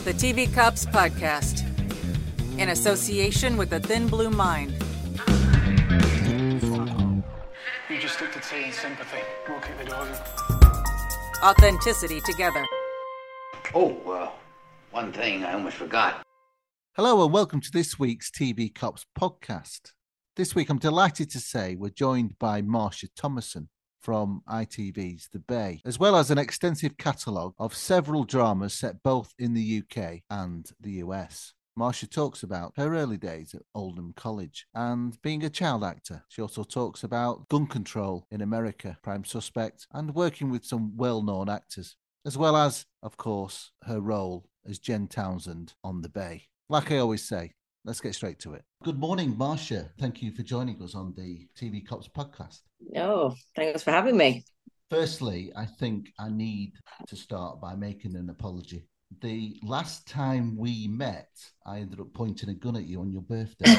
The TV Cops Podcast, in association with the Thin Blue Mind. You just stick to tea and sympathy. We'll keep the doors in. Authenticity together. One thing I almost forgot. Hello and welcome to this week's TV Cops Podcast. This week I'm delighted to say we're joined by Marsha Thomason from ITV's The Bay, as well as an extensive catalogue of several dramas set both in the UK and the US. Marsha talks about her early days at Oldham College and being a child actor. She also talks about gun control in America, Prime Suspect, and working with some well-known actors, as well as, of course, her role as Jen Townsend on The Bay. Like I always say, let's get straight to it. Good morning, Marsha. Thank you for joining us on the TV Cops Podcast. Oh, thanks for having me. Firstly, I think I need to start by making an apology. The last time we met, I ended up pointing a gun at you on your birthday.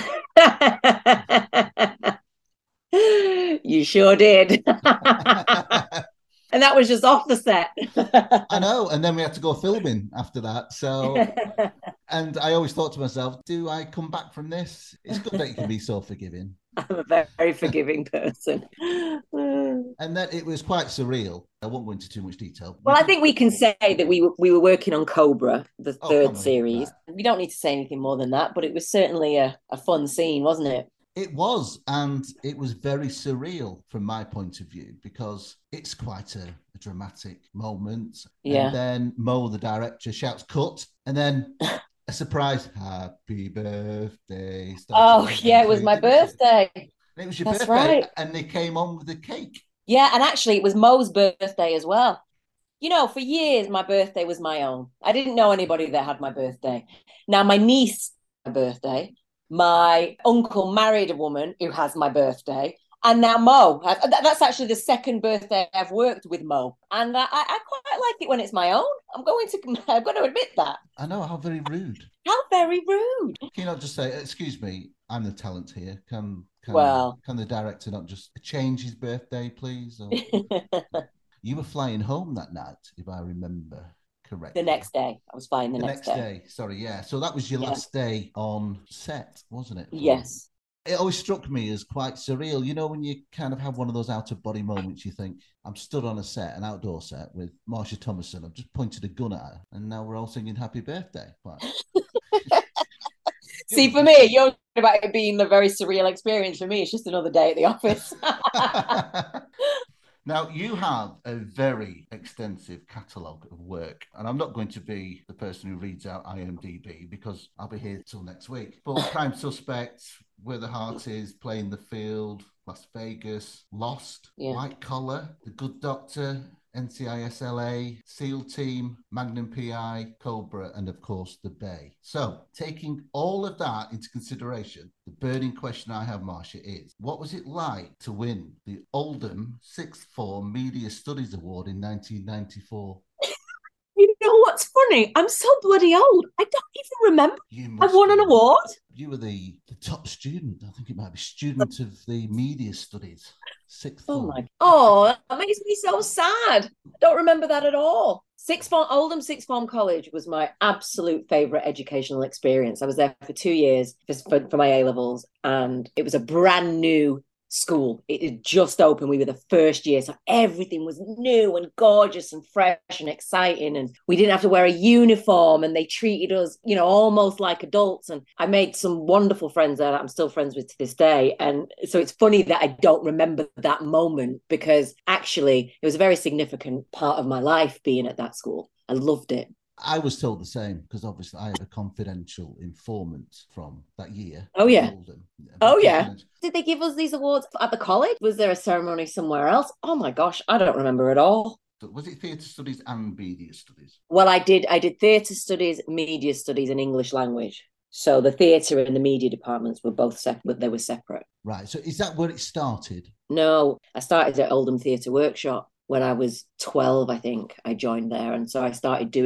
You sure did. And that was just off the set. I know, and then we had to go filming after that. So, and I always thought to myself, do I come back from this? It's good that you can be so forgiving. I'm a very forgiving person. And then it was quite surreal. I won't go into too much detail. Well, I think we can say that we were working on Cobra, the third series. Right. We don't need to say anything more than that, but it was certainly a fun scene, wasn't it? It was, and it was very surreal from my point of view because it's quite a dramatic moment. Yeah. And then Mo, the director, shouts cut, and then a surprise, happy birthday. Oh, yeah, it was my birthday. And it was your That's birthday, right. And they came on with the cake. Yeah, and actually it was Mo's birthday as well. You know, for years, my birthday was my own. I didn't know anybody that had my birthday. Now, my niece had my birthday. My uncle married a woman who has my birthday. And now Mo. That's actually the second birthday I've worked with Mo. And I quite like it when it's my own. I've got to admit that. I know, how very rude. How very rude. Can you not just say, excuse me, I'm the talent here. Can the director not just change his birthday, please? Or... You were flying home that night, if I remember correctly. The next day. I was flying the next day. Sorry, yeah. So that was your last day on set, wasn't it? Yes. It always struck me as quite surreal. You know, when you kind of have one of those out-of-body moments, you think, I'm stood on a set, an outdoor set, with Marsha Thomason. I've just pointed a gun at her, and now we're all singing Happy Birthday. See, for me, you're talking about it being a very surreal experience. For me, it's just another day at the office. Now, you have a very extensive catalogue of work, and I'm not going to be the person who reads out IMDb because I'll be here till next week. But Prime Suspect, Where the Heart Is, Playing the Field, Las Vegas, Lost, White Collar, The Good Doctor, NCIS LA, SEAL Team, Magnum PI, Cobra, and of course, The Bay. So, taking all of that into consideration, the burning question I have, Marsha, is what was it like to win the Oldham Sixth Form Media Studies Award in 1994? You know what's funny? I'm so bloody old. I don't even remember I won an award. You were the top student. I think it might be student of the media studies. Sixth form. That makes me so sad. I don't remember that at all. Oldham Sixth Form College was my absolute favourite educational experience. I was there for 2 years for my A-levels, and it was a brand new school. It had just opened. We were the first year, so everything was new and gorgeous and fresh and exciting, and we didn't have to wear a uniform, and they treated us, you know, almost like adults. And I made some wonderful friends there that I'm still friends with to this day. And so it's funny that I don't remember that moment, because actually it was a very significant part of my life being at that school. I loved it. I was told the same, because obviously I had a confidential informant from that year. Oh, yeah. Oh, yeah. Did they give us these awards at the college? Was there a ceremony somewhere else? Oh, my gosh, I don't remember at all. Was it theatre studies and media studies? Well, I did theatre studies, media studies, and English language. So the theatre and the media departments were both separate. They were separate. Right. So is that where it started? No, I started at Oldham Theatre Workshop. When I was 12, I think I joined there. And so I started doing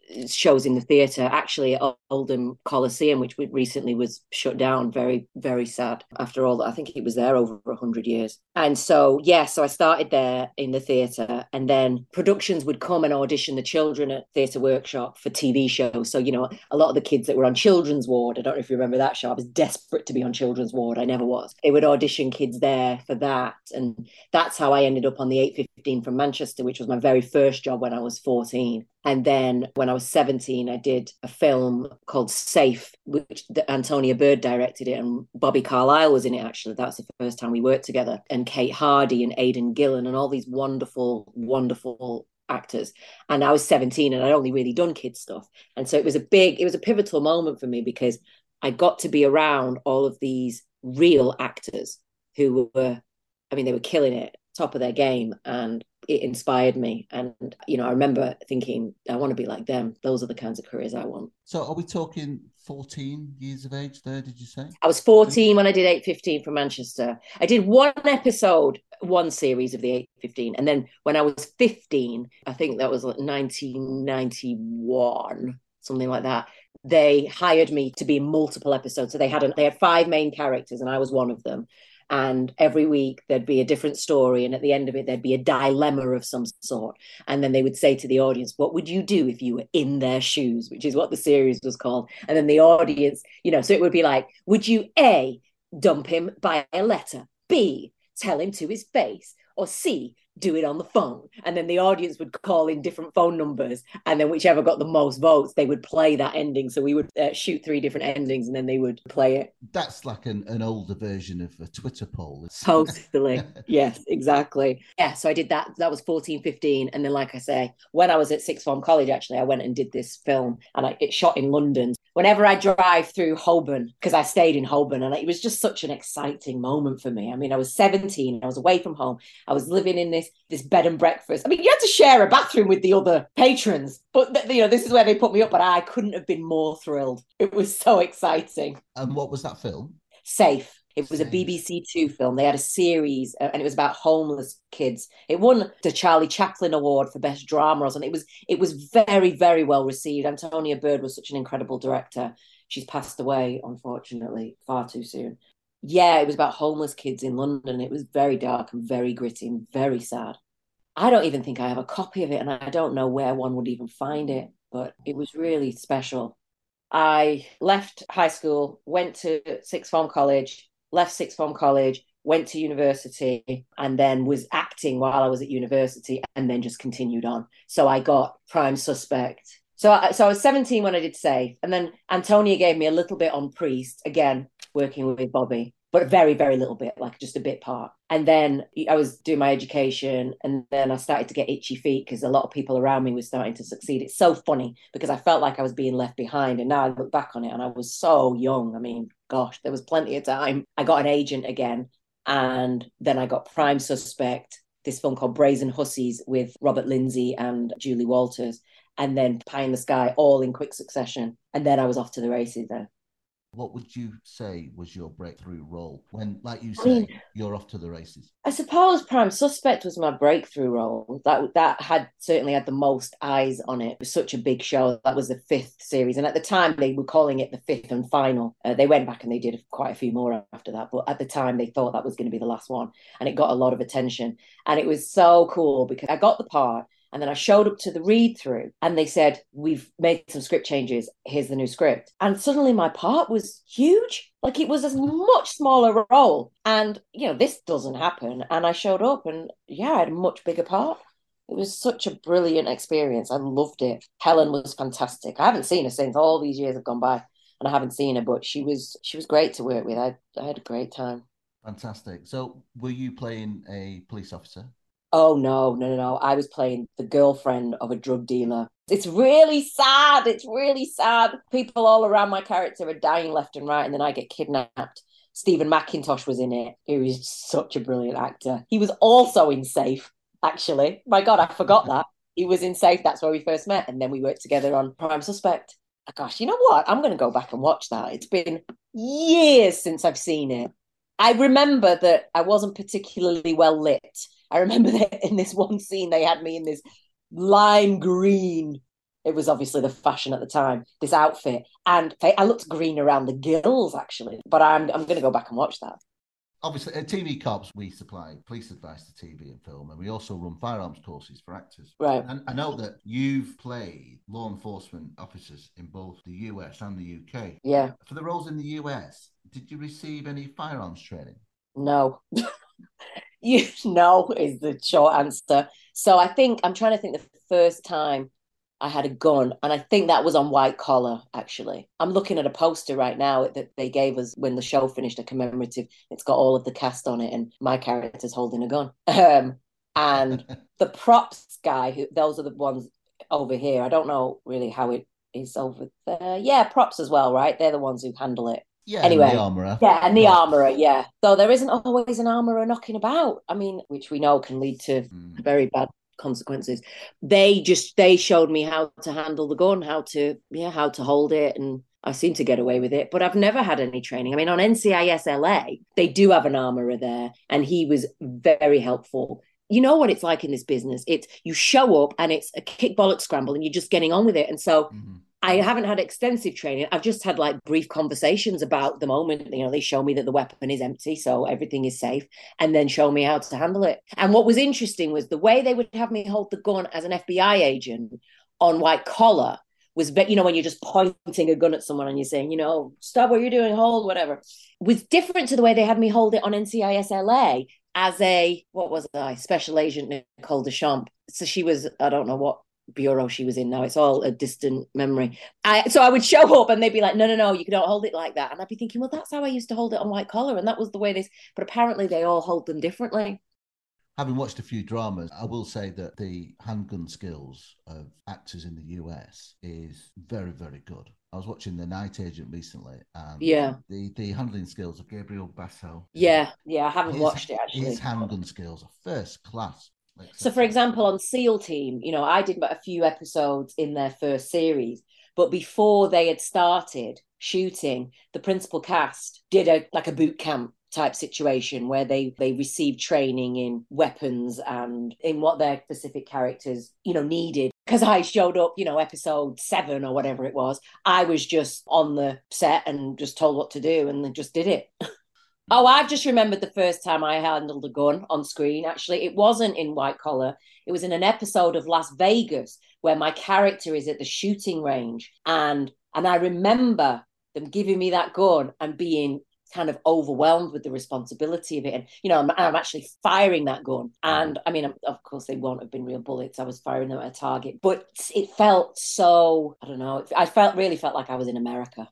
shows in the theatre, actually at Oldham Coliseum, which recently was shut down. Very, very sad. After all, I think it was there over 100 years. And so, so I started there in the theatre, and then productions would come and audition the children at Theatre Workshop for TV shows. So, a lot of the kids that were on Children's Ward, I don't know if you remember that show, I was desperate to be on Children's Ward. I never was. They would audition kids there for that. And that's how I ended up on the 8:15 from Manchester, which was my very first job when I was 14. And then when I was 17, I did a film called Safe, which Antonia Bird directed it, and Bobby Carlyle was in it, actually. That's the first time we worked together. And Kate Hardy and Aidan Gillen and all these wonderful, wonderful actors. And I was 17 and I'd only really done kids stuff. And so it was a pivotal moment for me, because I got to be around all of these real actors who were, they were killing it, top of their game, and it inspired me. And I remember thinking, I want to be like them. Those are the kinds of careers I want. So are we talking 14 years of age there, did you say? I was 14 when I did 8:15 from Manchester. I did one series of the 8:15, and then when I was 15, I think that was like 1991, something like that, they hired me to be in multiple episodes. So they had 5 main characters, and I was one of them. And every week there'd be a different story, and at the end of it there'd be a dilemma of some sort, and then they would say to the audience, what would you do if you were in their shoes, which is what the series was called. And then the audience, so it would be like, would you A, dump him by a letter, B, tell him to his face, or C, do it on the phone? And then the audience would call in different phone numbers, and then whichever got the most votes, they would play that ending. So we would shoot 3 different endings, and then they would play it. That's like an older version of a Twitter poll. Totally. Yes, exactly. Yeah, so I did that. That was 14, 15. And then, like I say, when I was at sixth form college, actually, I went and did this film, and it shot in London. Whenever I drive through Holborn, because I stayed in Holborn, and it was just such an exciting moment for me. I was 17, I was away from home, I was living in this bed and breakfast. You had to share a bathroom with the other patrons, but this is where they put me up, but I couldn't have been more thrilled. It was so exciting. And what was that film? Safe. It was a BBC Two film. They had a series, and it was about homeless kids. It won the Charlie Chaplin Award for Best Drama or something. It was very, very well received. Antonia Bird was such an incredible director. She's passed away, unfortunately, far too soon. Yeah, it was about homeless kids in London. It was very dark and very gritty and very sad. I don't even think I have a copy of it, and I don't know where one would even find it, but it was really special. I left high school, went to sixth form college, left sixth form college, went to university, and then was acting while I was at university, and then just continued on. So I got Prime Suspect. So I was 17 when I did Safe, and then Antonia gave me a little bit on Priest, again, working with Bobby, but a very, very little bit, like just a bit part. And then I was doing my education, and then I started to get itchy feet because a lot of people around me were starting to succeed. It's so funny because I felt like I was being left behind, and now I look back on it and I was so young. Gosh, there was plenty of time. I got an agent again, and then I got Prime Suspect, this film called Brazen Hussies with Robert Lindsay and Julie Walters, and then Pie in the Sky, all in quick succession. And then I was off to the races then. What would you say was your breakthrough role when, like you say, you're off to the races? I suppose Prime Suspect was my breakthrough role. That had certainly had the most eyes on it. It was such a big show. That was the 5th series. And at the time, they were calling it the 5th and final. They went back and they did quite a few more after that. But at the time, they thought that was going to be the last one. And it got a lot of attention. And it was so cool because I got the part. And then I showed up to the read-through and they said, we've made some script changes. Here's the new script. And suddenly my part was huge. Like it was a much smaller role. And, this doesn't happen. And I showed up and, I had a much bigger part. It was such a brilliant experience. I loved it. Helen was fantastic. I haven't seen her since. All these years have gone by and I haven't seen her, but she was great to work with. I had a great time. Fantastic. So were you playing a police officer? Oh, no. I was playing the girlfriend of a drug dealer. It's really sad. People all around my character are dying left and right, and then I get kidnapped. Stephen McIntosh was in it. He was such a brilliant actor. He was also in Safe, actually. My God, I forgot that. He was in Safe. That's where we first met, and then we worked together on Prime Suspect. Gosh, you know what? I'm going to go back and watch that. It's been years since I've seen it. I remember that I wasn't particularly well lit. I remember that in this one scene, they had me in this lime green It was obviously the fashion at the time, this outfit. And I looked green around the gills, actually. But I'm going to go back and watch that. Obviously, at TV Cops, we supply police advice to TV and film, and we also run firearms courses for actors. Right. And I know that you've played law enforcement officers in both the US and the UK. Yeah. For the roles in the US, did you receive any firearms training? No. You know is the short answer. So I'm trying to think the first time I had a gun, and I think that was on White Collar, actually. I'm looking at a poster right now that they gave us when the show finished, a commemorative. It's got all of the cast on it, and my character's holding a gun. And the props guy, those are the ones over here. I don't know really how it is over there. Yeah, props as well, right? They're the ones who handle it. Yeah, anyway, and the armourer. Yeah, and the armourer, yeah. So there isn't always an armourer knocking about. I mean, which we know can lead to very bad consequences. They showed me how to handle the gun, how to hold it, and I seem to get away with it. But I've never had any training. I mean, on NCIS LA, they do have an armourer there, and he was very helpful. You know what it's like in this business. It's you show up and it's a kick bollock scramble and you're just getting on with it. And so I haven't had extensive training. I've just had like brief conversations about the moment. You know, they show me that the weapon is empty, so everything is safe, and then show me how to handle it. And what was interesting was the way they would have me hold the gun as an FBI agent on White Collar was, you know, when you're just pointing a gun at someone and you're saying, you know, stop what you're doing, hold, whatever, was different to the way they had me hold it on NCIS LA as Special Agent Nicole Deschamps. So she was, I don't know what bureau she was in now. It's all a distant memory. So I would show up and they'd be like, no, you don't hold it like that. And I'd be thinking, well, that's how I used to hold it on White Collar. And that was the way but apparently they all hold them differently. Having watched a few dramas, I will say that the handgun skills of actors in the US is very, very good. I was watching The Night Agent recently, and the handling skills of Gabriel Basso. Yeah, I haven't watched it actually. His handgun skills are first class. So, for example, on SEAL Team, you know, I did a few episodes in their first series, but before they had started shooting, the principal cast did a boot camp type situation where they received training in weapons and in what their specific characters, you know, needed. Because I showed up, you know, episode 7 or whatever it was, I was just on the set and just told what to do and then just did it. Oh, I've just remembered the first time I handled a gun on screen. Actually, it wasn't in White Collar. It was in an episode of Las Vegas where my character is at the shooting range. And I remember them giving me that gun and being kind of overwhelmed with the responsibility of it. And, you know, I'm actually firing that gun. And I mean, of course, they won't have been real bullets. I was firing them at a target. But it felt so, I don't know, really felt like I was in America.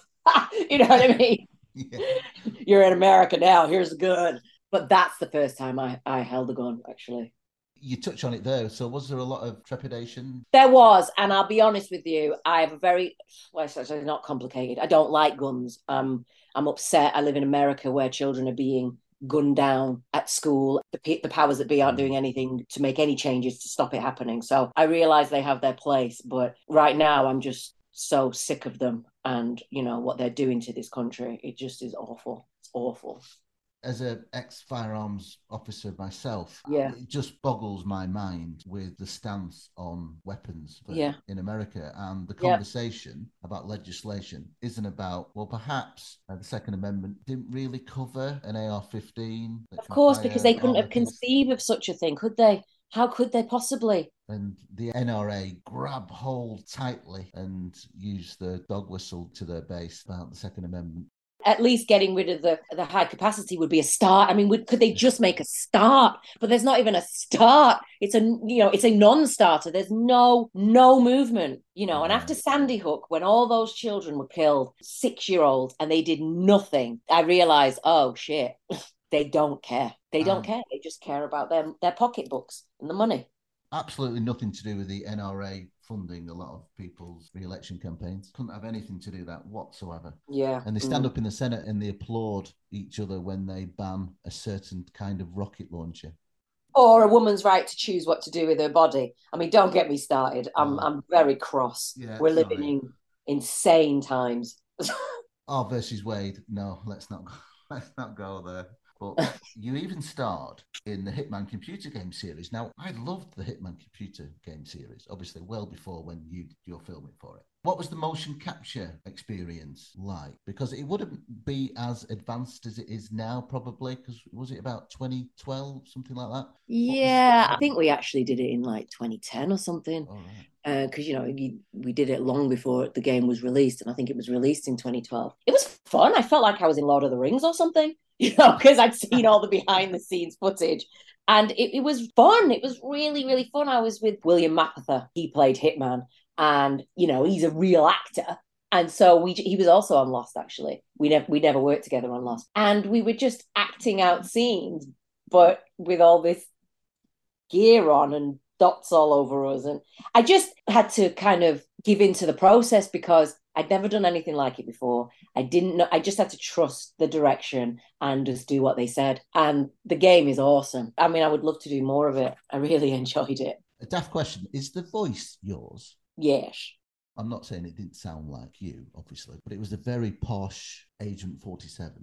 You know what I mean? Yeah. You're in America now, here's a gun. But that's the first time I held a gun, actually. You touch on it there. So was there a lot of trepidation? There was. And I'll be honest with you, I have a very, well, it's actually not complicated. I don't like guns. I'm upset. I live in America where children are being gunned down at school. The powers that be aren't doing anything to make any changes to stop it happening. So I realize they have their place. But right now, I'm just so sick of them and, you know, what they're doing to this country. It just is awful. It's awful. As an ex-firearms officer myself, it just boggles my mind with the stance on weapons in America. And the conversation about legislation isn't about, well, perhaps the Second Amendment didn't really cover an AR-15. Of course, because they couldn't have conceived of such a thing, could they? How could they possibly? And the NRA grab hold tightly and use the dog whistle to their base about the Second Amendment. At least getting rid of the high capacity would be a start. I mean, could they just make a start? But there's not even a start. It's a non-starter. There's no movement, you know. And after Sandy Hook, when all those children were killed, 6-year-olds, and they did nothing, I realized, oh shit, they don't care. They don't care. They just care about their pocketbooks and the money. Absolutely nothing to do with the NRA funding a lot of people's re-election campaigns. Couldn't have anything to do with that whatsoever. Yeah. And they stand up in the Senate and they applaud each other when they ban a certain kind of rocket launcher. Or a woman's right to choose what to do with her body. I mean, don't get me started. I'm very cross. Yeah, we're living in insane times. Versus Wade. No, let's not go there. But you even starred in the Hitman computer game series. Now, I loved the Hitman computer game series, obviously well before when you're filming for it. What was the motion capture experience like? Because it wouldn't be as advanced as it is now, probably, because was it about 2012, something like that? Yeah, I think we actually did it in like 2010 or something. All right. Because we did it long before the game was released, and I think it was released in 2012. It was fun. I felt like I was in Lord of the Rings or something, because I'd seen all the behind the scenes footage, and it was fun. It was really, really fun. I was with William Mapother. He played Hitman, and he's a real actor. And so he was also on Lost. Actually, we never worked together on Lost, and we were just acting out scenes, but with all this gear on and dots all over us. And I just had to kind of give into the process because I'd never done anything like it before. I didn't know. I just had to trust the direction and just do what they said. And the game is awesome. I mean, I would love to do more of it. I really enjoyed it. A daft question. Is the voice yours? Yes. I'm not saying it didn't sound like you, obviously, but it was a very posh Agent 47.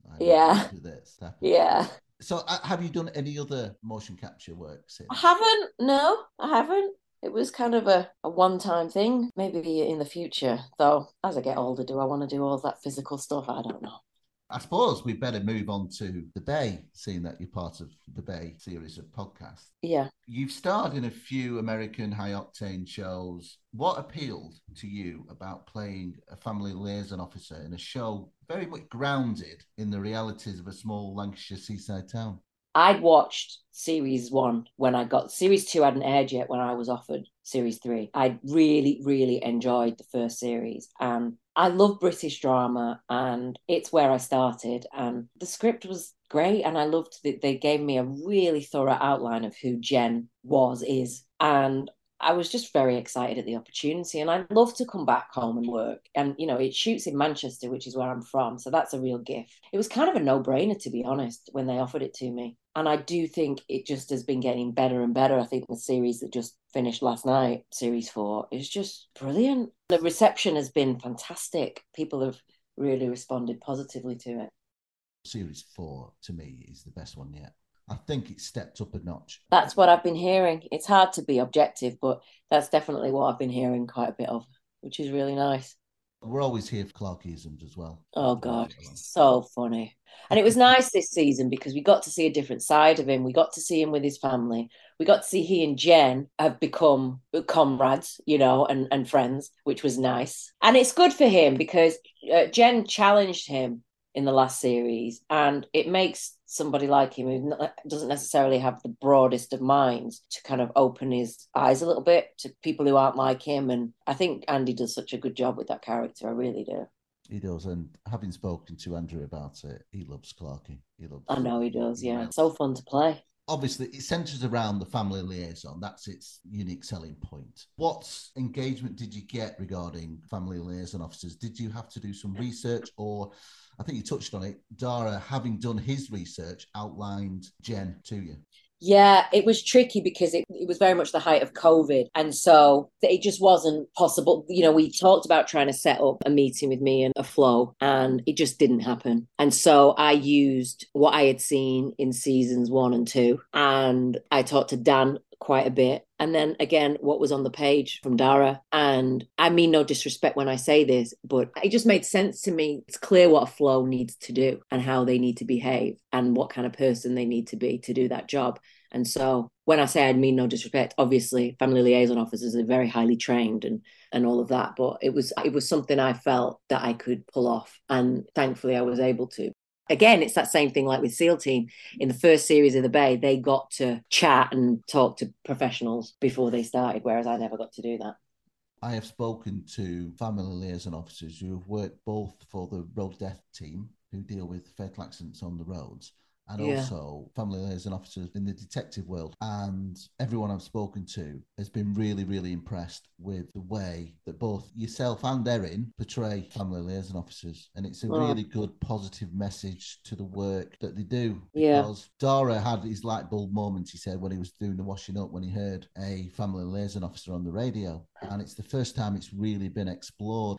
Yeah. This Yeah. So have you done any other motion capture work since? I haven't. No, I haven't. It was kind of a one-time thing. Maybe in the future, though, as I get older, do I want to do all that physical stuff? I don't know. I suppose we better move on to The Bay, seeing that you're part of The Bay series of podcasts. Yeah. You've starred in a few American high-octane shows. What appealed to you about playing a family liaison officer in a show very much grounded in the realities of a small Lancashire seaside town? I'd watched series 1 when I got series 2 hadn't aired yet when I was offered series 3. I really, really enjoyed the first series, and I love British drama, and it's where I started. And the script was great, and I loved that they gave me a really thorough outline of who Jen is, and I was just very excited at the opportunity, and I'd love to come back home and work. And, it shoots in Manchester, which is where I'm from. So that's a real gift. It was kind of a no-brainer, to be honest, when they offered it to me. And I do think it just has been getting better and better. I think the series that just finished last night, series 4, is just brilliant. The reception has been fantastic. People have really responded positively to it. Series 4, to me, is the best one yet. I think it stepped up a notch. That's what I've been hearing. It's hard to be objective, but that's definitely what I've been hearing quite a bit of, which is really nice. We're always here for Clarkisms as well. Oh, God, so funny. And it was nice this season because we got to see a different side of him. We got to see him with his family. We got to see he and Jen have become comrades, and friends, which was nice. And it's good for him because Jen challenged him in the last series, and it makes somebody like him who doesn't necessarily have the broadest of minds to kind of open his eyes a little bit to people who aren't like him. And I think Andy does such a good job with that character. I really do. He does, and having spoken to Andrew about it, he loves Clarky. I know he does, yeah. It's so fun to play. Obviously, it centres around the family liaison. That's its unique selling point. What engagement did you get regarding family liaison officers? Did you have to do some research, or I think you touched on it, Dara, having done his research, outlined Jen to you? Yeah, it was tricky because it was very much the height of COVID. And so it just wasn't possible. We talked about trying to set up a meeting with me and a Flo, and it just didn't happen. And so I used what I had seen in seasons 1 and 2. And I talked to Dan quite a bit. And then again, what was on the page from Dara. And I mean no disrespect when I say this, but it just made sense to me. It's clear what a Flo needs to do and how they need to behave and what kind of person they need to be to do that job. And so when I say I mean no disrespect, obviously family liaison officers are very highly trained and all of that. But it was something I felt that I could pull off. And thankfully I was able to. Again, it's that same thing like with SEAL Team. In the first series of The Bay, they got to chat and talk to professionals before they started, whereas I never got to do that. I have spoken to family liaison officers who have worked both for the road death team, who deal with fatal accidents on the roads, and also family liaison officers in the detective world. And everyone I've spoken to has been really, really impressed with the way that both yourself and Erin portray family liaison officers. And it's a really good, positive message to the work that they do. Because Dara had his light bulb moment, he said, when he was doing the washing up, when he heard a family liaison officer on the radio. And it's the first time it's really been explored.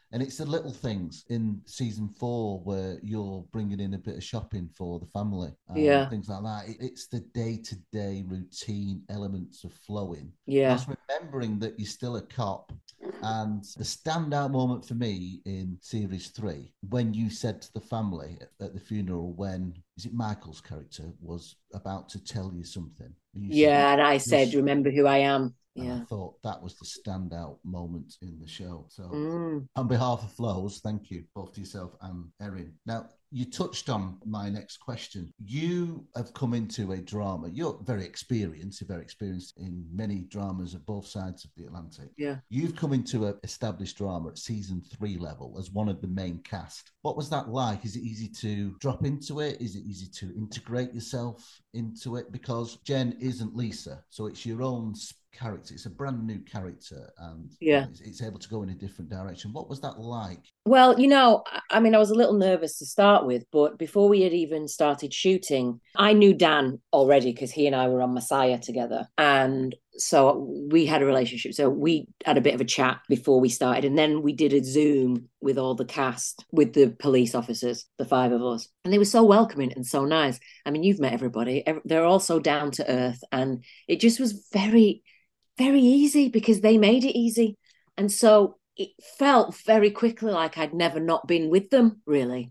And it's the little things in season 4 where you're bringing in a bit of shopping for the family. Things like that. It's the day-to-day routine elements of flowing. Yeah. Whilst remembering that you're still a cop. And the standout moment for me in series 3, when you said to the family at the funeral, when, is it Michael's character, was about to tell you something. And I said, remember who I am. And I thought that was the standout moment in the show. So on behalf of Flows, thank you both to yourself and Erin. Now, you touched on my next question. You have come into a drama. You're very experienced in many dramas at both sides of the Atlantic. Yeah. You've come into an established drama at season 3 level as one of the main cast. What was that like? Is it easy to drop into it? Is it easy to integrate yourself into it? Because Jen isn't Lisa, so it's your own character. It's a brand new character, and it's able to go in a different direction. What was that like? Well, I mean, I was a little nervous to start with, but before we had even started shooting, I knew Dan already because he and I were on Messiah together. And so we had a relationship. So we had a bit of a chat before we started. And then we did a Zoom with all the cast, with the police officers, the 5 of us. And they were so welcoming and so nice. I mean, you've met everybody. They're all so down to earth. And it just was very, very easy because they made it easy. And so it felt very quickly like I'd never not been with them, really.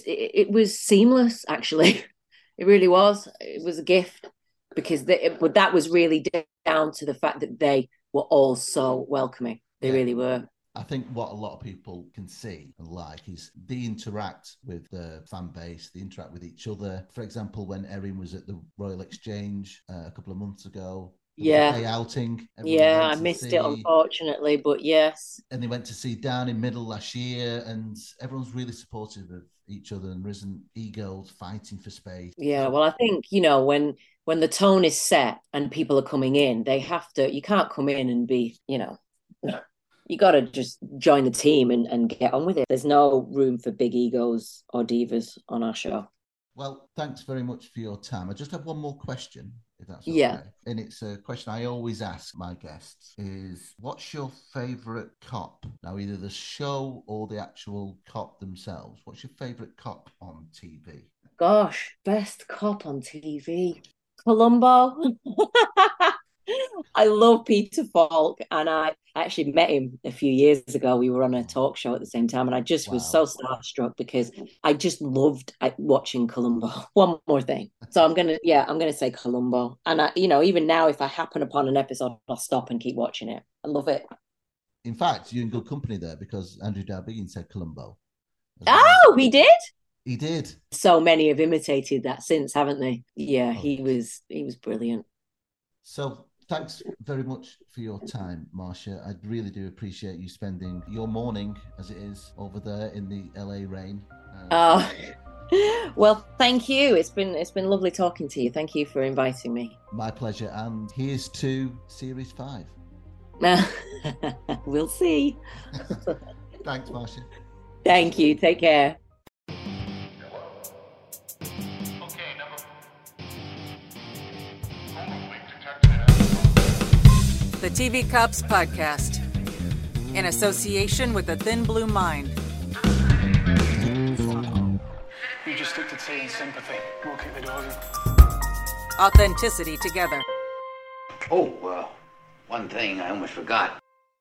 It was seamless, actually. It really was. It was a gift because but that was really down to the fact that they were all so welcoming. They really were. I think what a lot of people can see and like is they interact with the fan base, they interact with each other. For example, when Erin was at the Royal Exchange a couple of months ago, day outing. I missed it, unfortunately, but yes. And they went to see Dan in middle last year, and everyone's really supportive of each other and risen e-girls fighting for space. Yeah, well, I think, when the tone is set and people are coming in, you can't come in and be, you got to just join the team and get on with it. There's no room for big egos or divas on our show. Well, thanks very much for your time. I just have one more question, if that's okay. Yeah. And it's a question I always ask my guests is, what's your favourite cop? Now, either the show or the actual cop themselves. What's your favourite cop on TV? Gosh, best cop on TV. Columbo. I love Peter Falk, and I actually met him a few years ago. We were on a talk show at the same time, and I just was so starstruck because I just loved watching Columbo. One more thing, so I'm gonna say Columbo, and even now, if I happen upon an episode, I'll stop and keep watching it. I love it. In fact, you're in good company there because Andrew Darbigan said Columbo. Oh, he did. He did. So many have imitated that since, haven't they? Yeah, he was brilliant. So. Thanks very much for your time, Marcia. I really do appreciate you spending your morning, as it is, over there in the LA rain. Well, thank you. It's been lovely talking to you. Thank you for inviting me. My pleasure. And here's to Series 5. We'll see. Thanks, Marcia. Thank you. Take care. The TV Cops Podcast, in association with the Thin Blue Mind. You just stick to tea and sympathy. We'll keep the doors in. Authenticity together. Oh, one thing I almost forgot.